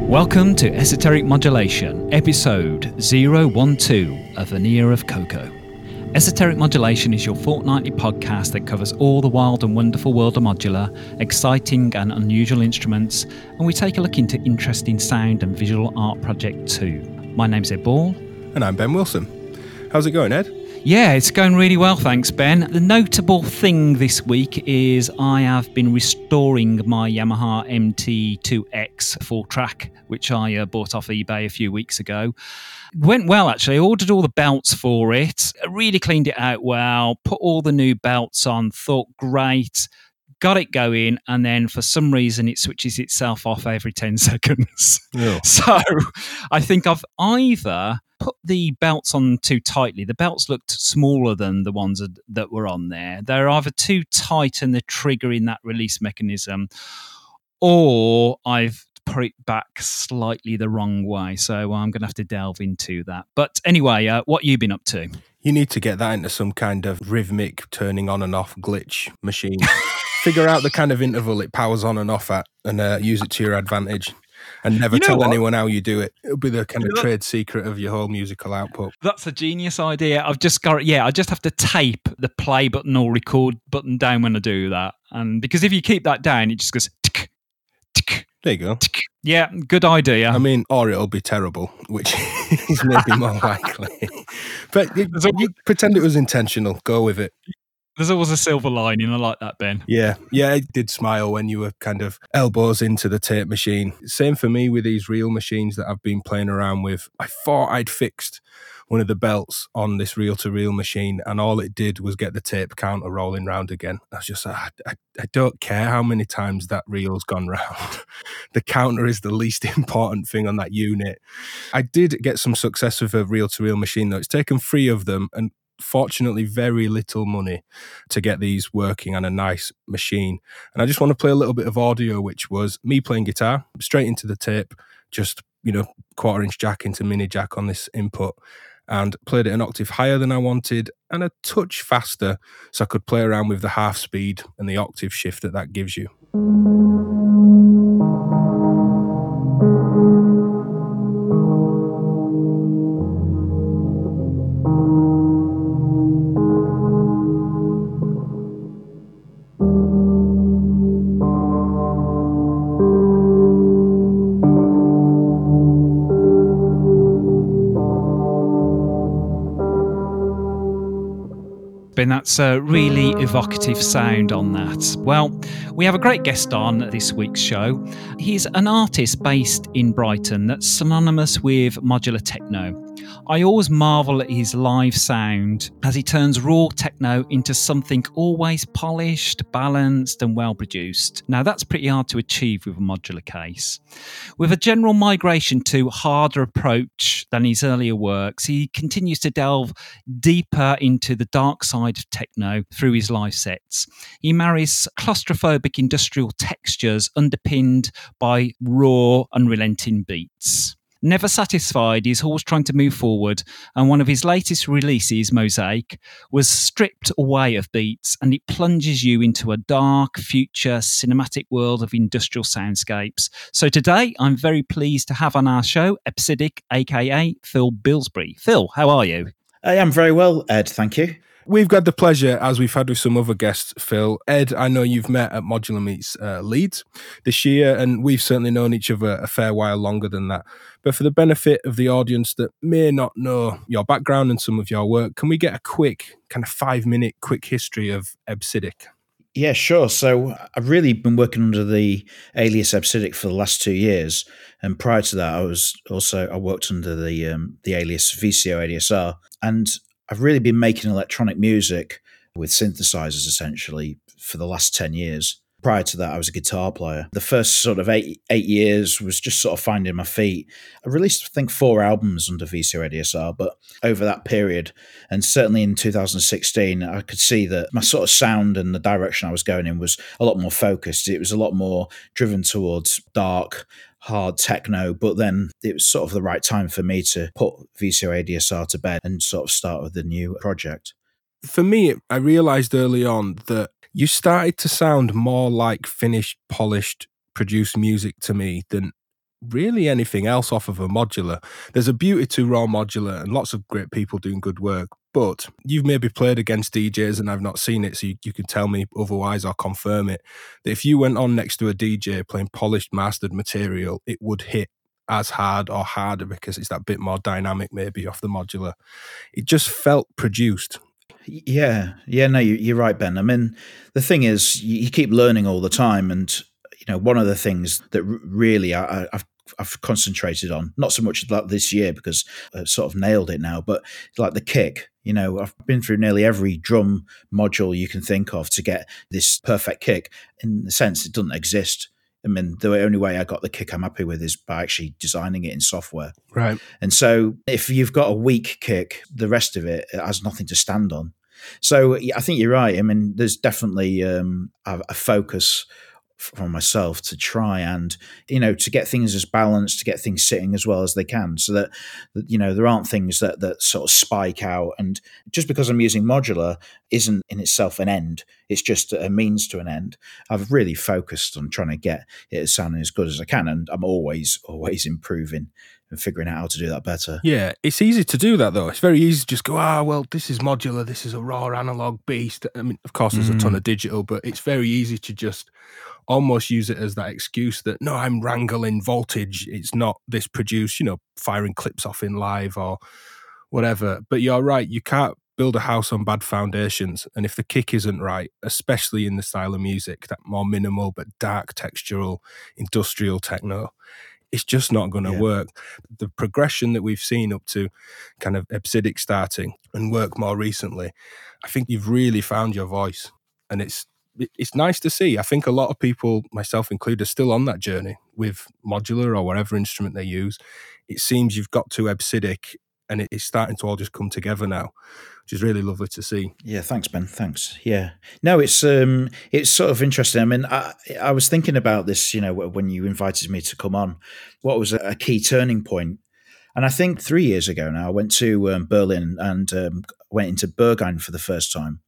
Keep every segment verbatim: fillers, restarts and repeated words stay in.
Welcome to Esoteric Modulation, episode zero one two, A Veneer of Cocoa. Esoteric Modulation is your fortnightly podcast that covers all the wild and wonderful world of modular, exciting and unusual instruments, and we take a look into interesting sound and visual art projects too. My name's Ed Ball. And I'm Ben Wilson. How's it going, Ed? Yeah, it's going really well, thanks, Ben. The notable thing this week is I have been restoring my Yamaha M T two X full track, which I uh, bought off eBay a few weeks ago. Went well, actually. I ordered all the belts for it, really cleaned it out well, put all the new belts on, thought great, got it going, and then for some reason it switches itself off every ten seconds. Yeah. So I think I've either put the belts on too tightly. The belts looked smaller than the ones that, that were on there. They're either too tight and they're triggering that release mechanism, or I've put it back slightly the wrong way. So I'm going to have to delve into that. But anyway, uh, what you been up to? You need to get that into some kind of rhythmic turning on and off glitch machine. Figure out the kind of interval it powers on and off at and uh, use it to your advantage. And never You know tell what? anyone how you do it. It'll be the kind of That- trade secret of your whole musical output. That's a genius idea. I've just got, yeah, I just have to tape the play button or record button down when I do that. And because if you keep that down, it just goes tick, tick, There you go. tick. Yeah, good idea. I mean, or it'll be terrible, which is maybe more likely. But you, you pretend it was intentional. Go with it. There's always a silver lining. I like that, Ben. Yeah, yeah, I did smile when you were kind of elbows into the tape machine. Same for me with these reel machines that I've been playing around with. I thought I'd fixed one of the belts on this reel-to-reel machine, and all it did was get the tape counter rolling round again. I was just like, I, I, I don't care how many times that reel's gone round. The counter is the least important thing on that unit. I did get some success with a reel-to-reel machine, though. It's taken three of them, and fortunately very little money to get these working on a nice machine. And I just want to play a little bit of audio, which was me playing guitar straight into the tape, just, you know, quarter inch jack into mini jack on this input, and played it an octave higher than I wanted and a touch faster, so I could play around with the half speed and the octave shift that that gives you. Ben, that's a really evocative sound on that. Well, we have a great guest on this week's show. He's an artist based in Brighton that's synonymous with modular techno. I always marvel at his live sound as he turns raw techno into something always polished, balanced and well produced. Now that's pretty hard to achieve with a modular case. With a general migration to harder approach than his earlier works, he continues to delve deeper into the dark side of techno through his live sets. He marries claustrophobic industrial textures underpinned by raw, unrelenting beats. Never satisfied, he's always trying to move forward, and one of his latest releases, Mosaic, was stripped away of beats, and it plunges you into a dark, future, cinematic world of industrial soundscapes. So today, I'm very pleased to have on our show Ebsidic, aka Phil Bilsbury. Phil, how are you? I am very well, Ed, thank you. We've got the pleasure, as we've had with some other guests, Phil. Ed, I know you've met at Modular Meets uh, Leeds this year, and we've certainly known each other a fair while longer than that. But for the benefit of the audience that may not know your background and some of your work, can we get a quick, kind of five-minute quick history of Ebsidic? Yeah, sure. So I've really been working under the alias Ebsidic for the last two years. And prior to that, I was also, I worked under the um, the alias V C O A D S R. And I've really been making electronic music with synthesizers essentially for the last ten years. Prior to that, I was a guitar player. The first sort of eight eight years was just sort of finding my feet. I released, I think, four albums under V C O A D S R, but over that period, and certainly in two thousand sixteen, I could see that my sort of sound and the direction I was going in was a lot more focused. It was a lot more driven towards dark, hard techno, but then it was sort of the right time for me to put V C O A D S R to bed and sort of start with the new project. For me, I realised early on that you started to sound more like finished, polished, produced music to me than really anything else off of a modular. There's a beauty to raw modular and lots of great people doing good work, but you've maybe played against D Js and I've not seen it, so you, you can tell me otherwise or confirm it, that if you went on next to a D J playing polished, mastered material, it would hit as hard or harder because it's that bit more dynamic maybe off the modular. It just felt produced. Yeah, yeah, no, you, you're right, Ben. I mean, the thing is, you, you keep learning all the time, and you know, one of the things that r- really I, I've I've concentrated on, not so much like this year because I've sort of nailed it now, but like the kick. You know, I've been through nearly every drum module you can think of to get this perfect kick. In the sense, it doesn't exist. I mean, the only way I got the kick I'm happy with is by actually designing it in software. Right. And so if you've got a weak kick, the rest of it has nothing to stand on. So I think you're right. I mean, there's definitely um, a, a focus from myself to try and, you know, to get things as balanced, to get things sitting as well as they can, so that, that you know, there aren't things that, that sort of spike out. And just because I'm using modular isn't in itself an end. It's just a means to an end. I've really focused on trying to get it sounding as good as I can. And I'm always, always improving and figuring out how to do that better. Yeah, it's easy to do that, though. It's very easy to just go, ah, well, this is modular, this is a raw analog beast. I mean, of course, there's mm. a ton of digital, but it's very easy to just almost use it as that excuse that, no, I'm wrangling voltage. It's not this produced, you know, firing clips off in live or whatever. But you're right, you can't build a house on bad foundations. And if the kick isn't right, especially in the style of music, that more minimal but dark textural industrial techno, it's just not going to yeah. work. The progression that we've seen up to kind of Ebsidic starting and work more recently, I think you've really found your voice. And it's it's nice to see. I think a lot of people, myself included, are still on that journey with modular or whatever instrument they use. It seems you've got to Ebsidic and it's starting to all just come together now, which is really lovely to see. Yeah, thanks, Ben. Thanks. Yeah. No, it's um, it's sort of interesting. I mean, I, I was thinking about this, you know, when you invited me to come on, what was a key turning point? And I think three years ago now, I went to um, Berlin and um, went into Berghain for the first time.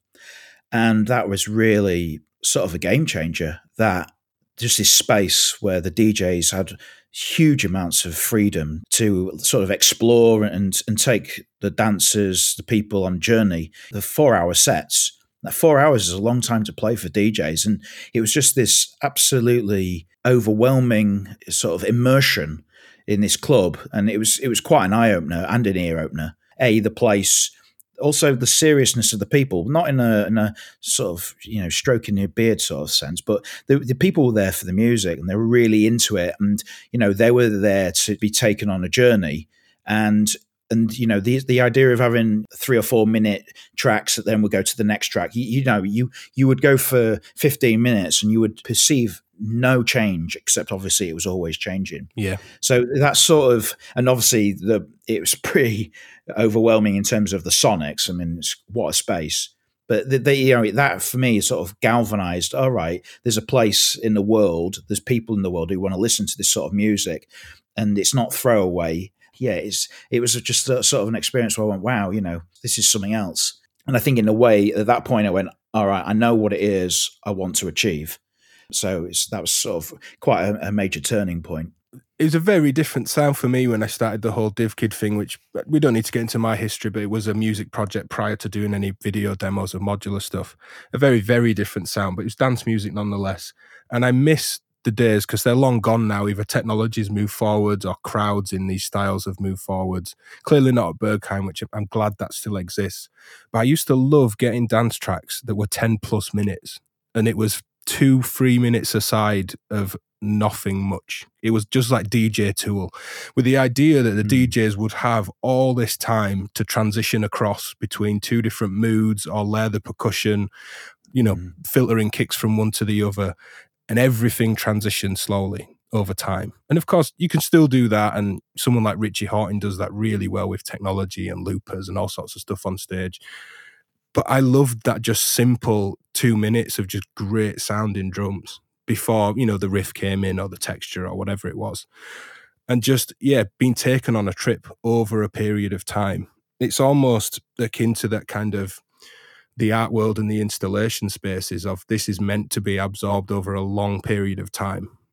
And that was really sort of a game changer, that just this space where the D Js had huge amounts of freedom to sort of explore and, and take the dancers, the people on journey. The four-hour sets, that four hours is a long time to play for D Js. And it was just this absolutely overwhelming sort of immersion in this club. And it was it was quite an eye-opener and an ear-opener. A, the place... Also, the seriousness of the people, not in a, in a sort of, you know, stroking your beard sort of sense, but the, the people were there for the music and they were really into it. And, you know, they were there to be taken on a journey. And, and you know, the the idea of having three or four minute tracks that then would go to the next track, you, you know, you, you would go for fifteen minutes and you would perceive no change, except obviously it was always changing. Yeah. So that's sort of, and obviously the it was pretty overwhelming in terms of the sonics. I mean, it's, what a space. But the, the, you know, that for me sort of galvanized. All right, there's a place in the world. There's people in the world who want to listen to this sort of music, and it's not throwaway. Yeah, it's it was just a, sort of an experience where I went, wow, you know, this is something else. And I think in a way at that point I went, all right, I know what it is I want to achieve. So it's, that was sort of quite a, a major turning point. It was a very different sound for me when I started the whole DivKid thing, which we don't need to get into my history, but it was a music project prior to doing any video demos of modular stuff. A very, very different sound, but it was dance music nonetheless. And I miss the days, because they're long gone now, either technologies move forwards or crowds in these styles have moved forwards. Clearly not at Berghain, which I'm glad that still exists. But I used to love getting dance tracks that were ten plus minutes. And it was two, three minutes aside of nothing much. It was just like D J Tool, with the idea that the mm. D Js would have all this time to transition across between two different moods or layer the percussion, you know, mm. filtering kicks from one to the other, and everything transitioned slowly over time. And of course, you can still do that, and someone like Richie Hawtin does that really well with technology and loopers and all sorts of stuff on stage. But I loved that just simple two minutes of just great sounding drums before, you know, the riff came in or the texture or whatever it was. And just, yeah, being taken on a trip over a period of time. It's almost akin to that kind of the art world and the installation spaces of this is meant to be absorbed over a long period of time.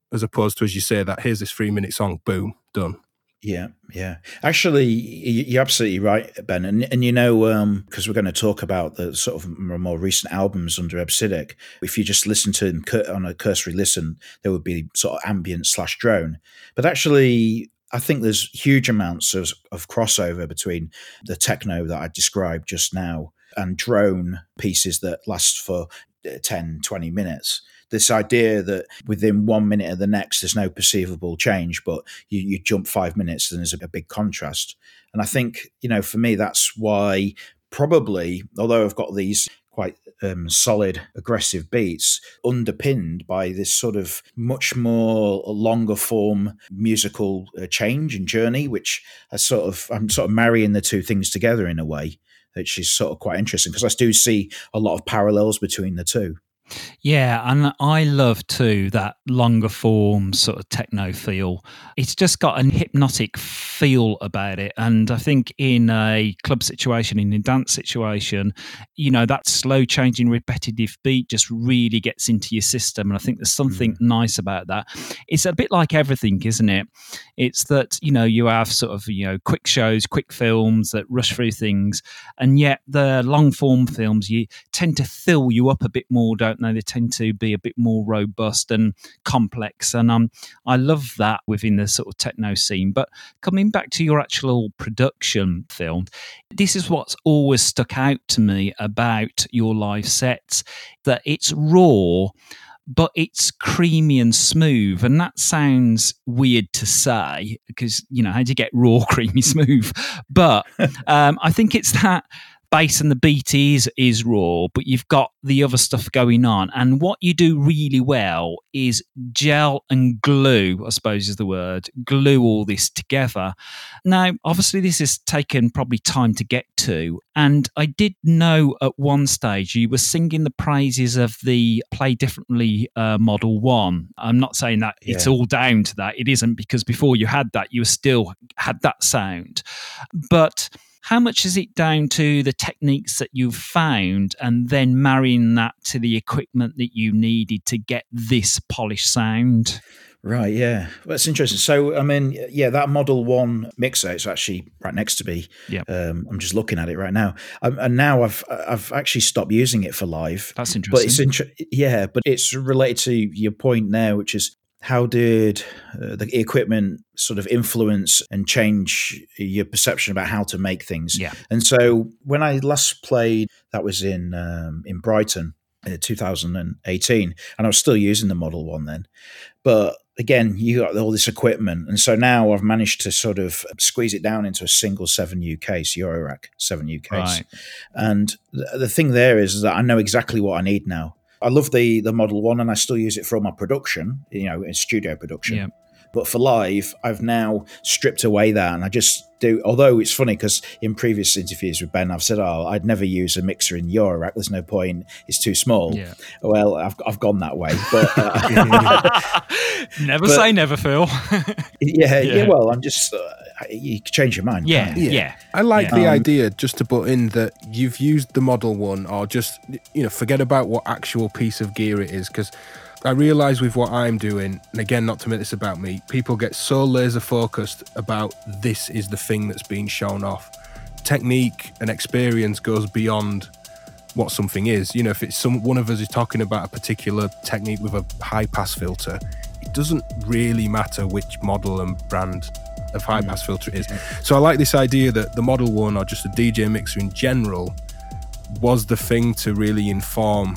as opposed to, as you say, that here's this three minute song, boom, done. Yeah, yeah. Actually, you're absolutely right, Ben. And, and you know, because um, we're going to talk about the sort of more recent albums under Obsidic, if you just listen to them on a cursory listen, there would be sort of ambient slash drone. But actually, I think there's huge amounts of, of crossover between the techno that I described just now and drone pieces that last for ten, twenty minutes. This idea that within one minute of the next, there's no perceivable change, but you, you jump five minutes, then there's a, a big contrast. And I think, you know, for me, that's why probably, although I've got these quite um, solid, aggressive beats, underpinned by this sort of much more longer form musical uh, change and journey, which I sort of, I'm sort of marrying the two things together in a way, which is sort of quite interesting because I do see a lot of parallels between the two. Yeah, and I love too that longer form sort of techno feel. It's just got a hypnotic feel about it. And I think in a club situation, in a dance situation, you know, that slow changing repetitive beat just really gets into your system. And I think there's something mm. nice about that. It's a bit like everything, isn't it? It's that, you know, you have sort of, you know, quick shows, quick films that rush through things. And yet the long form films, you tend to fill you up a bit more, don't they? They tend to be a bit more robust and complex, and um, I love that within the sort of techno scene. But coming back to your actual production film, this is what's always stuck out to me about your live sets, that it's raw, but it's creamy and smooth. And that sounds weird to say because, you know, how do you get raw, creamy, smooth? But um, I think it's that bass and the beat is is raw, but you've got the other stuff going on. And what you do really well is gel and glue, I suppose is the word, glue all this together. Now, obviously, this has taken probably time to get to. And I did know at one stage you were singing the praises of the Play Differently uh, Model One. I'm not saying that yeah. it's all down to that. It isn't, because before you had that, you still had that sound. But how much is it down to the techniques that you've found and then marrying that to the equipment that you needed to get this polished sound? Right, yeah. Well, that's interesting. So, I mean, yeah, that Model one mixer, it's actually right next to me. Yeah. Um, I'm just looking at it right now. Um, and now I've I've actually stopped using it for live. That's interesting. But it's inter- yeah, but it's related to your point there, which is how did uh, the equipment sort of influence and change your perception about how to make things? Yeah. And so when I last played, that was in um, in Brighton in two thousand eighteen, and I was still using the Model one then. But again, you got all this equipment. And so now I've managed to sort of squeeze it down into a single seven U case, Eurorack seven U case. Right. And th- the thing there is that I know exactly what I need now. I love the the Model one, and I still use it for all my production, you know, in studio production. Yeah. But for live, I've now stripped away that, and I just do. Although it's funny because in previous interviews with Ben, I've said, "Oh, I'd never use a mixer in Eurorack. There's no point; it's too small." Yeah. Well, I've I've gone that way, but uh, never but, say never, Phil. yeah, yeah, yeah. Well, I'm just uh, you can change your mind. Yeah, yeah. yeah. I like yeah. the um, idea, just to put in, that you've used the Model one, or just, you know, forget about what actual piece of gear it is, because I realise with what I'm doing, and again, not to make this about me, people get so laser focused about this is the thing that's being shown off. Technique and experience goes beyond what something is. You know, if it's some one of us is talking about a particular technique with a high pass filter, it doesn't really matter which model and brand of high pass filter it is. So I like this idea that the Model one, or just a D J mixer in general, was the thing to really inform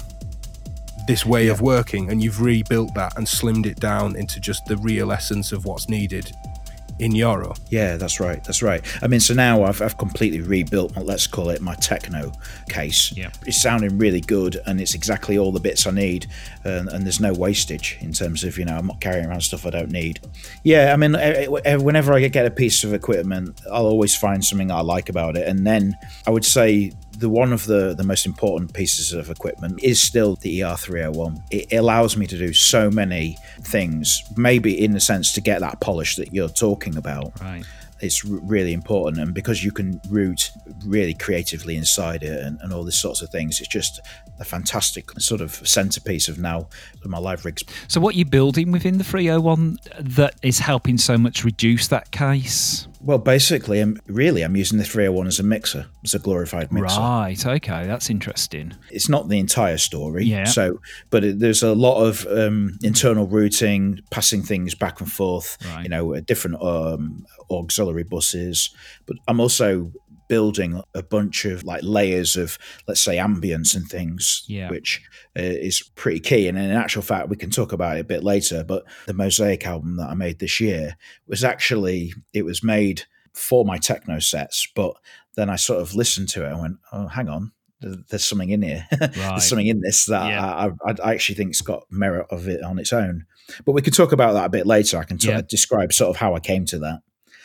this way yeah. of working, and you've rebuilt that and slimmed it down into just the real essence of what's needed in Euro. Yeah, that's right. That's right. I mean, so now I've I've completely rebuilt, let's call it my techno case. Yeah. It's sounding really good, and it's exactly all the bits I need, and, and there's no wastage in terms of, you know, I'm not carrying around stuff I don't need. Yeah, I mean, whenever I get a piece of equipment, I'll always find something I like about it, and then I would say the one of the, the most important pieces of equipment is still the E R three oh one. It allows me to do so many things, maybe in the sense to get that polish that you're talking about. Right. It's r- really important. And because you can route really creatively inside it and, and all these sorts of things, it's just a fantastic sort of centerpiece of now my live rigs. So what are you building within the three oh one that is helping so much reduce that case? Well, basically, I'm, really, I'm using the three oh one as a mixer, as a glorified mixer. Right, okay, that's interesting. It's not the entire story, yeah. so, but it, there's a lot of um, internal routing, passing things back and forth, right. you know, different um, auxiliary buses. But I'm also building a bunch of like layers of, let's say, ambience and things, yeah. which uh, is pretty key. And in actual fact, we can talk about it a bit later, but the Mosaic album that I made this year was actually, it was made for my techno sets, but then I sort of listened to it and went, oh, hang on, there's something in here. Right. There's something in this that yeah. I, I, I actually think it's got merit of it on its own. But we can talk about that a bit later. I can t- yeah. describe sort of how I came to that.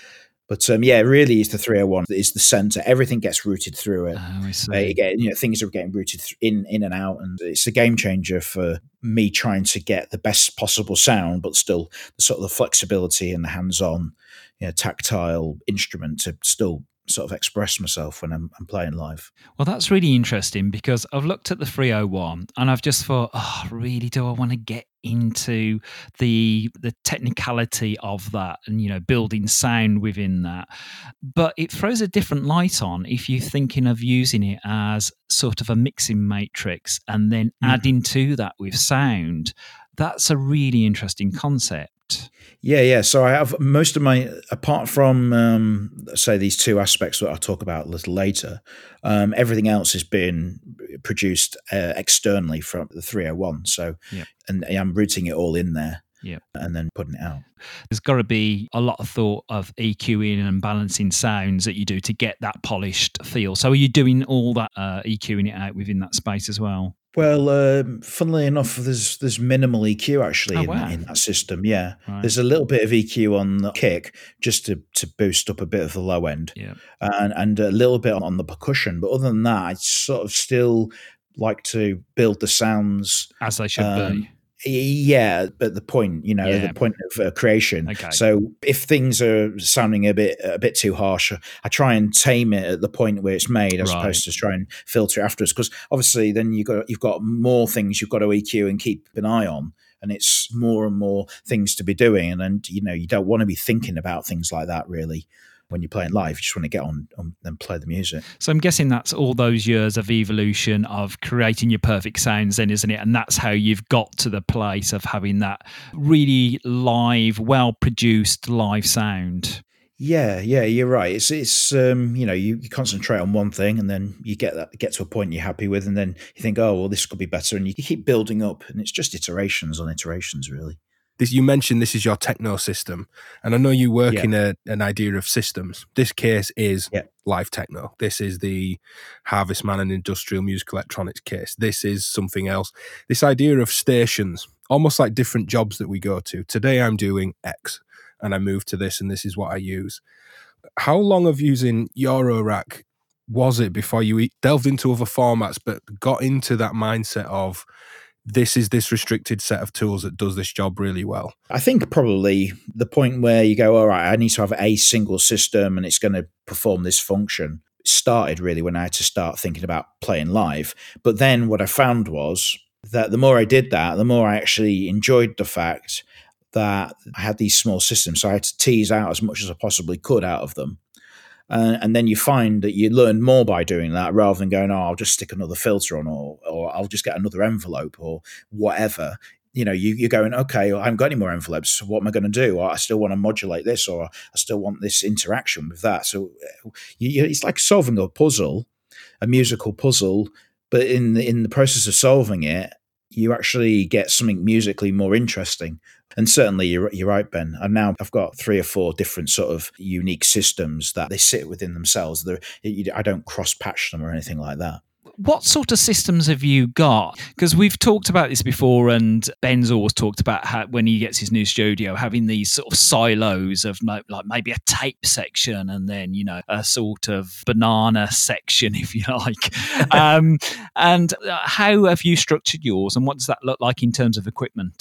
But um, yeah, it really is the three oh one. It's the center. Everything gets routed through it. Oh, I see. Uh, you get, you know, things are getting routed in, in and out, and it's a game changer for me trying to get the best possible sound, but still the sort of the flexibility and the hands-on, you know, tactile instrument to still sort of express myself when I'm, I'm playing live. Well, that's really interesting because I've looked at the three oh one and I've just thought, oh, really, do I want to get into the the technicality of that and, you know, building sound within that? But it throws a different light on if you're thinking of using it as sort of a mixing matrix and then mm. adding to that with sound. That's a really interesting concept. Yeah, yeah. So I have most of my, apart from, um, say, these two aspects that I'll talk about a little later, um, everything else has been produced uh, externally from the three oh one. So, yeah. and I'm routing it all in there. Yeah. And then putting it out. There's got to be a lot of thought of EQing and balancing sounds that you do to get that polished feel. So are you doing all that uh, EQing it out within that space as well? Well, um, funnily enough, there's there's minimal E Q actually oh, in, wow. in that system. Yeah, right. There's a little bit of E Q on the kick just to, to boost up a bit of the low end, yeah. and and a little bit on the percussion. But other than that, I sort of still like to build the sounds as they should um, be. Yeah, at the point, you know, yeah. the point of uh, creation. Okay. So if things are sounding a bit a bit too harsh, I try and tame it at the point where it's made, as right. opposed to try and filter it afterwards. Because obviously, then you got you've got more things you've got to E Q and keep an eye on, and it's more and more things to be doing. And then you know you don't want to be thinking about things like that really. When you're playing live, you just want to get on, on and play the music. So I'm guessing that's all those years of evolution of creating your perfect sounds then, isn't it? And that's how you've got to the place of having that really live, well-produced live sound. Yeah, yeah, you're right. It's it's um, you know, you, you concentrate on one thing and then you get that get to a point you're happy with, and then you think, oh well, this could be better, and you keep building up, and it's just iterations on iterations, really. This, you mentioned this is your techno system, and I know you work yeah. in a, an idea of systems. This case is yeah. live techno. This is the Harvestman and Industrial Music Electronics case. This is something else. This idea of stations, almost like different jobs that we go to. Today I'm doing X, and I move to this, and this is what I use. How long of using Eurorack was it before you delved into other formats, but got into that mindset of, this is this restricted set of tools that does this job really well? I think probably the point where you go, all right, I need to have a single system and it's going to perform this function, started really when I had to start thinking about playing live. But then what I found was that the more I did that, the more I actually enjoyed the fact that I had these small systems. So I had to tease out as much as I possibly could out of them. Uh, and then you find that you learn more by doing that rather than going, oh, I'll just stick another filter on, or or I'll just get another envelope or whatever. You know, you, you're going, okay, well, I haven't got any more envelopes. So what am I going to do? Or I still want to modulate this, or I still want this interaction with that. So you, you, it's like solving a puzzle, a musical puzzle, but in the, in the process of solving it, you actually get something musically more interesting. And certainly you're, you're right, Ben. And now I've got three or four different sort of unique systems that they sit within themselves. They're, I don't cross-patch them or anything like that. What sort of systems have you got? Because we've talked about this before, and Ben's always talked about how when he gets his new studio, having these sort of silos of like maybe a tape section and then, you know, a sort of banana section, if you like. um, and how have you structured yours, and what does that look like in terms of equipment?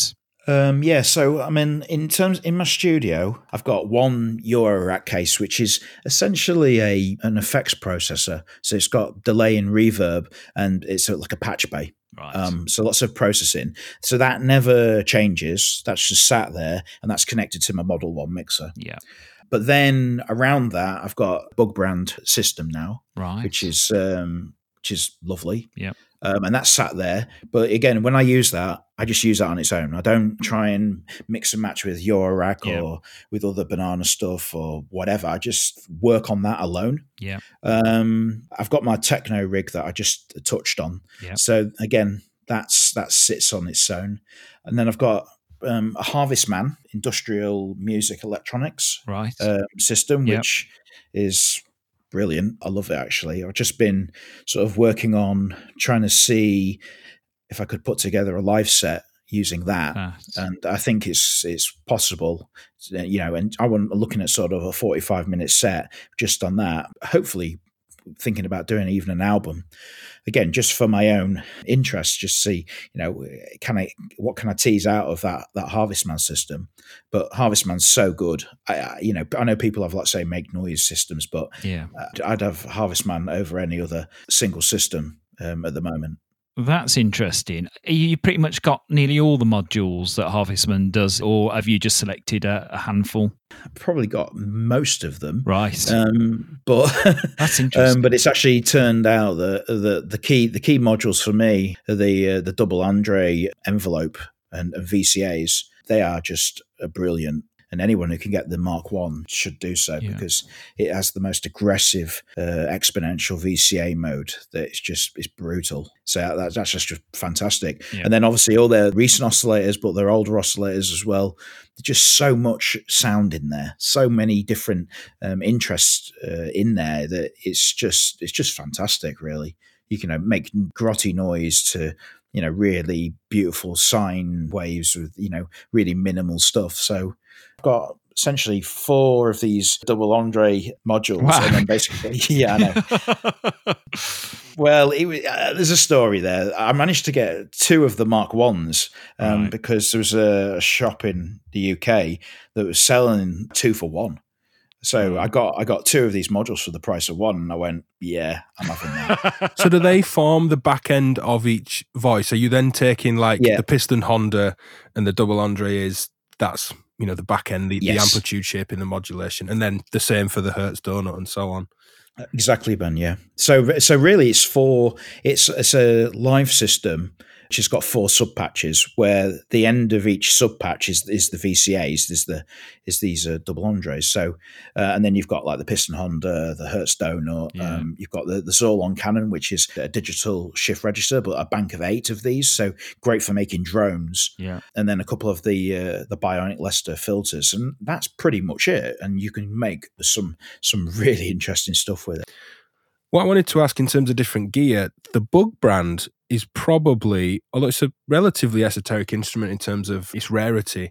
Um, yeah, so I mean, in terms in my studio, I've got one Eurorack case, which is essentially a an effects processor. So it's got delay and reverb, and it's like a patch bay. Right. Um, so lots of processing. So that never changes. That's just sat there, and that's connected to my Model One mixer. Yeah. But then around that, I've got a Bug brand system now, Right. which is um, which is lovely. Yeah. Um, and that's sat there. But again, when I use that, I just use that on its own. I don't try and mix and match with Eurorack Yeah. or with other Banana stuff or whatever. I just work on that alone. Yeah. Um, I've got my techno rig that I just touched on. Yeah. So again, that's that sits on its own. And then I've got um, a Harvestman industrial music electronics Right. um, system, Yep. which is brilliant. I love it, actually. I've just been sort of working on trying to see if I could put together a live set using that. That's- And I think it's it's possible, you know, and I want looking at sort of a forty-five minute set just on that, hopefully thinking about doing even an album. Again, just for my own interest, just see, you know, can I, what can I tease out of that that Harvestman system? But Harvestman's so good. I, I you know, I know people have, let's say, make noise systems, but yeah. I'd have Harvestman over any other single system um, at the moment. That's interesting. You pretty much got nearly all the modules that Harvestman does, or have you just selected a, a handful? I've probably got most of them, Right. Um, but That's interesting. um, but it's actually turned out that the the key the key modules for me are the uh, the double Andre envelope and, and V C As. They are just uh, brilliant. And anyone who can get the Mark One should do so, Yeah. because it has the most aggressive uh, exponential V C A mode that it's just it's brutal. So that, that's just, just fantastic. Yeah. And then obviously all their recent oscillators, but their older oscillators as well. There's just so much sound in there, so many different um, interests uh, in there that it's just it's just fantastic. Really, you can uh, make grotty noise to, you know, really beautiful sine waves with, you know, really minimal stuff. So I've got essentially four of these double Andre modules. Wow. And then basically, yeah, I know. Well, it, was- uh, there's a story there. I managed to get two of the Mark Ones um, Right. because there was a shop in the U K that was selling two for one. So I got I got two of these modules for the price of one, and I went, yeah, I'm having that. So do they form the back end of each voice? Are you then taking like Yeah. the piston Honda and the double Andre is that's, you know, the back end, the, the Yes. amplitude shaping the modulation, and then the same for the Hertz donut and so on. Exactly, Ben. Yeah. So so really, it's four. It's it's a live system which has got four sub patches, where the end of each sub patch is, is the V C As. Is the is these uh, double Andres. So uh, and then you've got like the Piston Honda, the Hertz Donut. Yeah. Um, you've got the the Zorlon Cannon, which is a digital shift register, but a bank of eight of these. So great for making drones. Yeah. And then a couple of the uh, the Bionic Lester filters, and that's pretty much it. And you can make some some really interesting stuff with it. What I wanted to ask in terms of different gear, the Bug brand is probably, although it's a relatively esoteric instrument in terms of its rarity,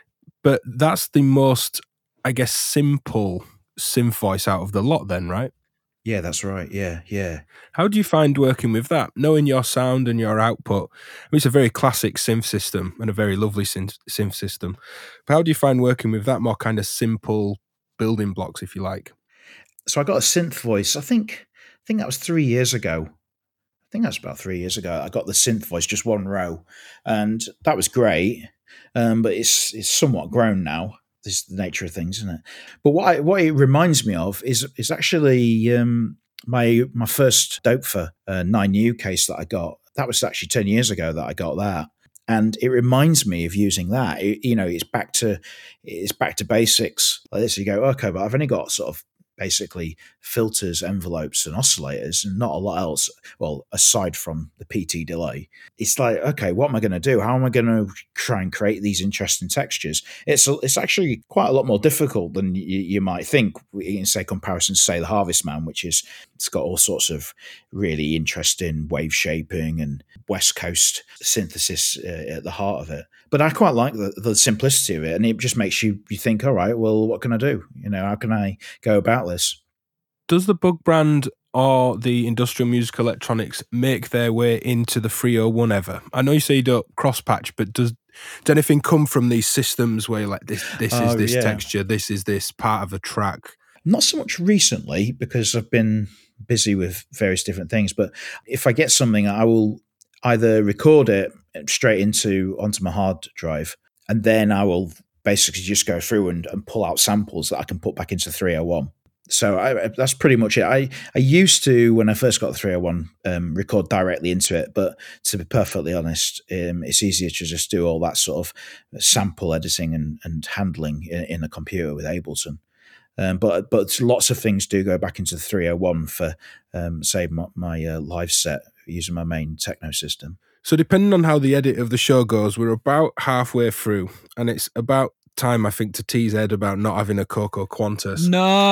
but that's the most, I guess, simple synth voice out of the lot then, right? Yeah, that's right. Yeah, yeah. How do you find working with that? Knowing your sound and your output, I mean, it's a very classic synth system and a very lovely synth, synth system. But how do you find working with that more kind of simple building blocks, if you like? So I got a synth voice. I think I think that was three years ago. I think that's about three years ago. I got the synth voice, just one row, and that was great. Um, but it's it's somewhat grown now. This is the nature of things, isn't it? But what I, what it reminds me of is is actually um, my my first Dopefer uh, nine U case that I got. That was actually ten years ago that I got that. And it reminds me of using that. It, you know, it's back to it's back to basics like this. You go, okay, but I've only got sort of basically filters, envelopes, and oscillators, and not a lot else. Well, aside from the P T delay, it's like, okay, what am I going to do? How am I going to try and create these interesting textures? It's a, it's actually quite a lot more difficult than you, you might think. In say comparison to say the Harvestman, which is it's got all sorts of really interesting wave shaping and West Coast synthesis uh, at the heart of it. But I quite like the, the simplicity of it, and it just makes you you think, all right, well, what can I do? You know, how can I go about this? Does the Bug brand or the industrial music electronics make their way into the three oh one ever? I know you say you don't cross patch, but does Does anything come from these systems where you're like, this, this is Oh, this yeah. texture, this is this part of a track? Not so much recently because I've been busy with various different things. But if I get something, I will either record it straight into onto my hard drive, and then I will basically just go through and, and pull out samples that I can put back into three oh one. So I, that's pretty much it. I, I used to, when I first got the three oh one, um, record directly into it. But to be perfectly honest, um, it's easier to just do all that sort of sample editing and, and handling in, in a computer with Ableton. Um, but but lots of things do go back into the three oh one for, um, say, my, my uh, live set using my main techno system. So depending on how the edit of the show goes, we're about halfway through, and it's about time, I think, to tease Ed about not having a Coco Qantas.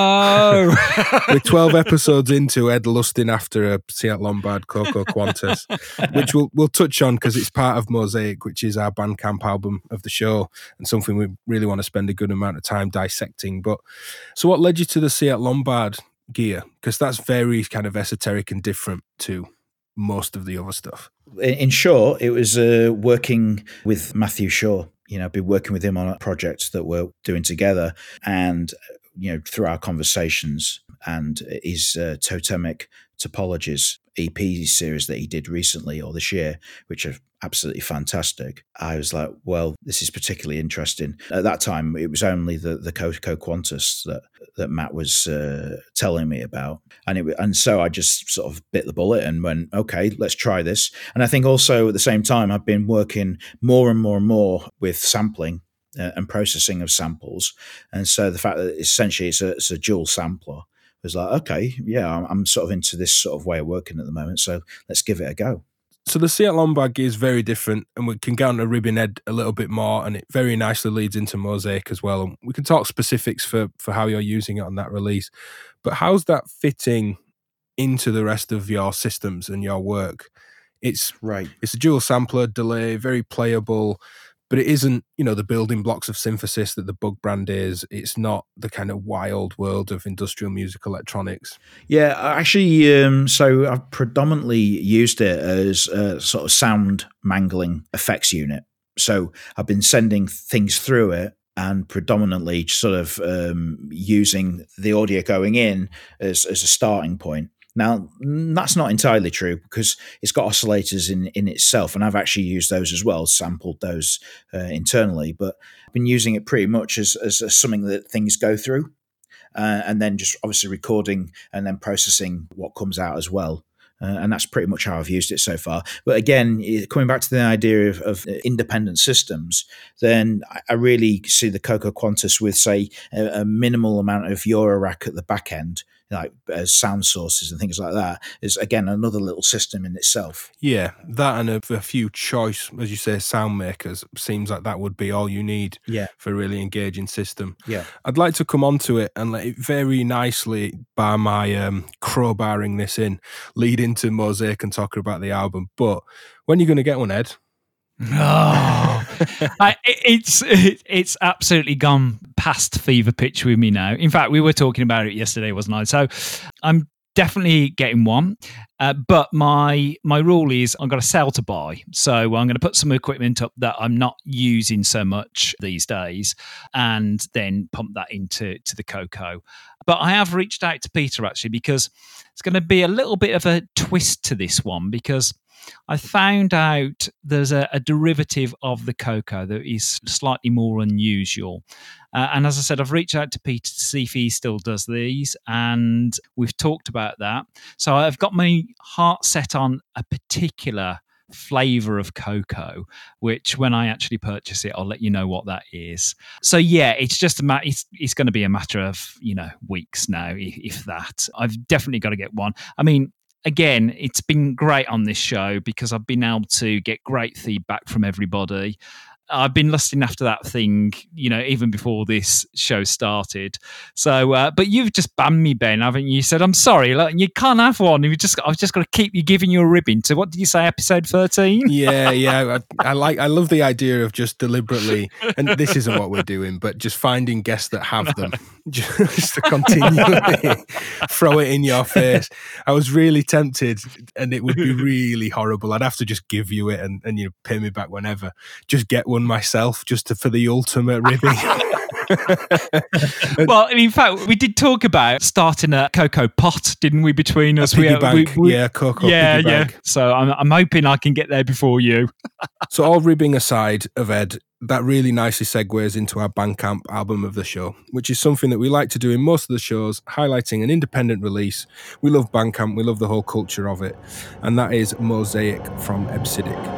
No! We're twelve episodes into Ed lusting after a Seat Lombard Coco Qantas, which we'll, we'll touch on because it's part of Mosaic, which is our Bandcamp album of the show, and something we really want to spend a good amount of time dissecting. But so what led you to the Seat Lombard gear? Because that's very kind of esoteric and different to most of the other stuff. In short, it was uh, working with Matthew Shaw. You know, I've been working with him on a project that we're doing together, and you know, through our conversations and his uh, Totemic Topologies E P series that he did recently or this year, which are absolutely fantastic. I was like, well, this is particularly interesting. At that time, it was only the the Coco Qantas that that Matt was uh, telling me about, and it and so I just sort of bit the bullet and went, okay, let's try this. And I think also at the same time, I've been working more and more and more with sampling uh, and processing of samples, and so the fact that essentially it's a, it's a dual sampler was like, okay, yeah, I'm, I'm sort of into this sort of way of working at the moment, so let's give it a go. So the Seat Lombard gear is very different, and we can get on to Ribbon Ed a little bit more, and it very nicely leads into Mosaic as well. And we can talk specifics for, for how you're using it on that release. But how's that fitting into the rest of your systems and your work? It's right. It's a dual sampler, delay, very playable, but it isn't, you know, the building blocks of synthesis that the Bug brand is. It's not the kind of wild world of industrial music electronics. Yeah, actually, um, so I've predominantly used it as a sort of sound mangling effects unit. So I've been sending things through it and predominantly sort of um, using the audio going in as, as a starting point. Now, that's not entirely true because it's got oscillators in, in itself, and I've actually used those as well, sampled those uh, internally, but I've been using it pretty much as, as, as something that things go through, uh, and then just obviously recording and then processing what comes out as well. Uh, and that's pretty much how I've used it so far. But again, coming back to the idea of, of independent systems, then I really see the Coco Qantas with, say, a, a minimal amount of Eurorack at the back end, like as sound sources and things like that, is again another little system in itself. Yeah, that and a, a few choice, as you say, sound makers seems like that would be all you need yeah. for a really engaging system. Yeah, I'd like to come on to it and let it very nicely, by my um, crowbarring this in, lead into Mosaic and talking about the album. But when are you going to get one, Ed? Oh, I, it's it, it's absolutely gone past fever pitch with me now. In fact, we were talking about it yesterday, wasn't I? So I'm definitely getting one, uh, but my my rule is I've got to sell to buy. So I'm going to put some equipment up that I'm not using so much these days, and then pump that into to the Coco. But I have reached out to Peter actually because it's going to be a little bit of a twist to this one, because I found out there's a, a derivative of the Coco that is slightly more unusual. Uh, and as I said, I've reached out to Peter to see if he still does these, and we've talked about that. So I've got my heart set on a particular flavour of Coco, which when I actually purchase it, I'll let you know what that is. So yeah, it's just a ma- it's, it's going to be a matter of, you know, weeks now, if, if that. I've definitely got to get one. I mean, again, it's been great on this show because I've been able to get great feedback from everybody. I've been lusting after that thing, you know, even before this show started. So, uh, but you've just banned me, Ben, haven't you? You said, I'm sorry, like, you can't have one. You just, I've just got to keep you giving you a ribbon. So what did you say, episode thirteen? Yeah, yeah. I, I like, I love the idea of just deliberately, and this isn't what we're doing, but just finding guests that have them, just to continually throw it in your face. I was really tempted, and it would be really horrible. I'd have to just give you it and, and you know, pay me back whenever. Just get one one myself just to, for the ultimate ribbing. Well, in fact, we did talk about starting a cocoa pot, didn't we, between us? A piggy we, bank. We, we, yeah, cocoa yeah, piggy yeah. bank. So I'm, I'm hoping I can get there before you. So all ribbing aside of Ed, that really nicely segues into our Bandcamp album of the show, which is something that we like to do in most of the shows, highlighting an independent release. We love Bandcamp, we love the whole culture of it, and that is Mosaic from Ebsidic.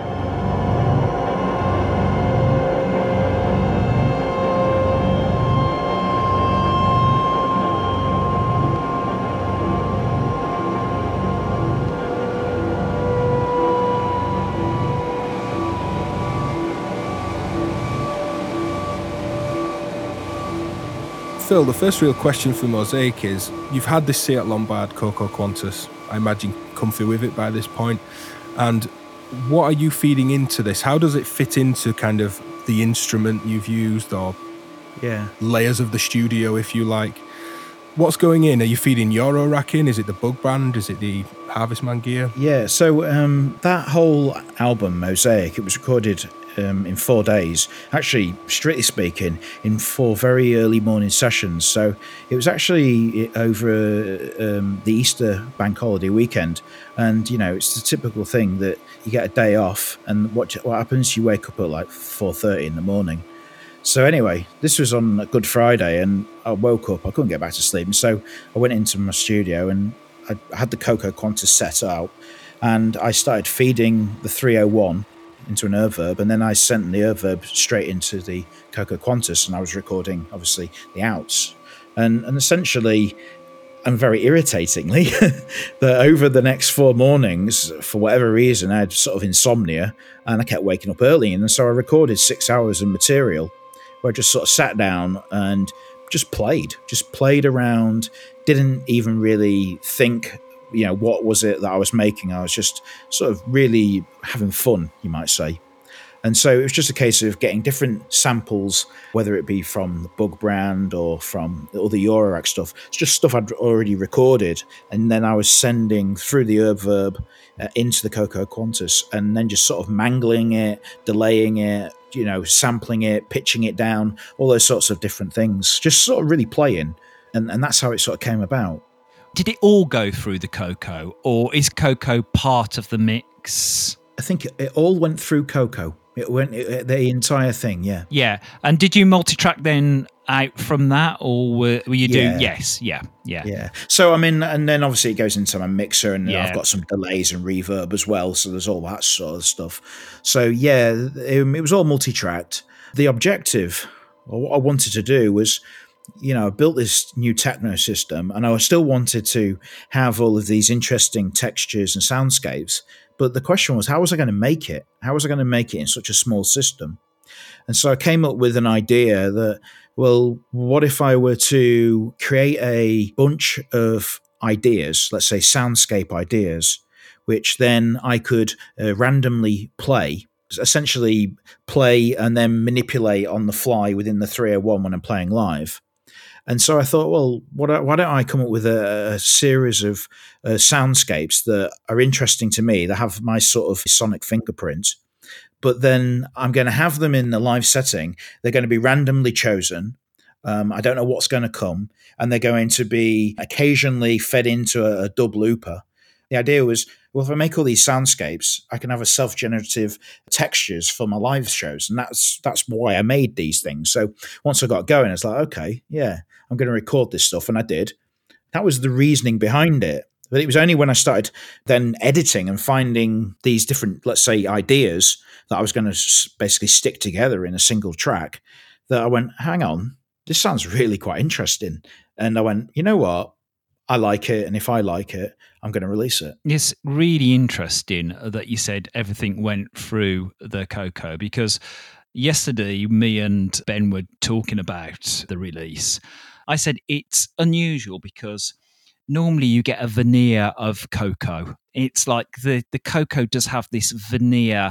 Phil, the first real question for Mosaic is, you've had this Seat Lombard Coco Qantas, I imagine comfy with it by this point, and what are you feeding into this? How does it fit into kind of the instrument you've used, or yeah. layers of the studio, if you like? What's going in? Are you feeding Eurorack in? Is it the Bug Brand? Is it the Harvestman gear? Yeah, so um, that whole album, Mosaic, it was recorded um, in four days. Actually, strictly speaking, in four very early morning sessions. So it was actually over um, the Easter bank holiday weekend. And, you know, it's the typical thing that you get a day off, and what, what happens? You wake up at like four thirty in the morning. So anyway, this was on a Good Friday, and I woke up, I couldn't get back to sleep. And so I went into my studio, and I had the Coco Qantas set out, and I started feeding the three oh one into an Airverb, and then I sent the Airverb straight into the Coco Qantas, and I was recording, obviously, the outs. And, and essentially, and very irritatingly, that over the next four mornings, for whatever reason, I had sort of insomnia, and I kept waking up early, and so I recorded six hours of material, where I just sort of sat down and just played, just played around, didn't even really think, you know, what was it that I was making. I was just sort of really having fun, you might say. And so it was just a case of getting different samples, whether it be from the Bug Brand or from all the Eurorack stuff. It's just stuff I'd already recorded, and then I was sending through the Airverb uh, into the Coco Qantas, and then just sort of mangling it, delaying it, you know, sampling it, pitching it down, all those sorts of different things, just sort of really playing. And, and that's how it sort of came about. Did it all go through the Coco, or is Coco part of the mix? I think it, it all went through Coco. It went it, the entire thing, yeah. Yeah. And did you multi-track then out from that, or were, were you doing? Yeah. Yes. Yeah. Yeah. Yeah. So, I mean, and then obviously it goes into my mixer, and Yeah. I've got some delays and reverb as well. So there's all that sort of stuff. So, yeah, it, it was all multi-tracked. The objective, or what I wanted to do was, you know, I built this new techno system, and I still wanted to have all of these interesting textures and soundscapes. But the question was, how was I going to make it? How was I going to make it in such a small system? And so I came up with an idea that, well, what if I were to create a bunch of ideas, let's say soundscape ideas, which then I could uh, randomly play, essentially play and then manipulate on the fly within the three oh one when I'm playing live. And so I thought, well, what, why don't I come up with a, a series of uh, soundscapes that are interesting to me, that have my sort of sonic fingerprint, but then I'm going to have them in the live setting. They're going to be randomly chosen. Um, I don't know what's going to come. And they're going to be occasionally fed into a, a dub looper. The idea was, well, if I make all these soundscapes, I can have a self-generative textures for my live shows. And that's that's why I made these things. So once I got going, I was like, okay, yeah, I'm going to record this stuff. And I did. That was the reasoning behind it. But it was only when I started then editing and finding these different, let's say, ideas that I was going to basically stick together in a single track that I went, hang on, this sounds really quite interesting. And I went, you know what? I like it, and if I like it, I'm going to release it. It's really interesting that you said everything went through the Coco, because yesterday me and Ben were talking about the release. I said it's unusual because normally you get a veneer of Coco. It's like the, the Coco does have this veneer